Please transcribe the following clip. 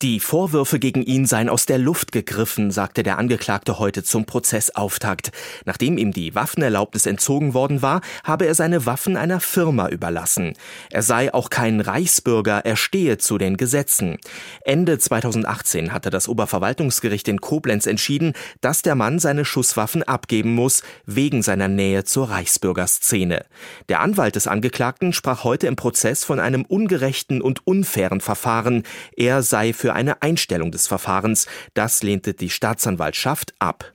Die Vorwürfe gegen ihn seien aus der Luft gegriffen, sagte der Angeklagte heute zum Prozessauftakt. Nachdem ihm die Waffenerlaubnis entzogen worden war, habe er seine Waffen einer Firma überlassen. Er sei auch kein Reichsbürger, er stehe zu den Gesetzen. Ende 2018 hatte das Oberverwaltungsgericht in Koblenz entschieden, dass der Mann seine Schusswaffen abgeben muss, wegen seiner Nähe zur Reichsbürgerszene. Der Anwalt des Angeklagten sprach heute im Prozess von einem ungerechten und unfairen Verfahren. Er sei für eine Einstellung des Verfahrens. Das lehnte die Staatsanwaltschaft ab.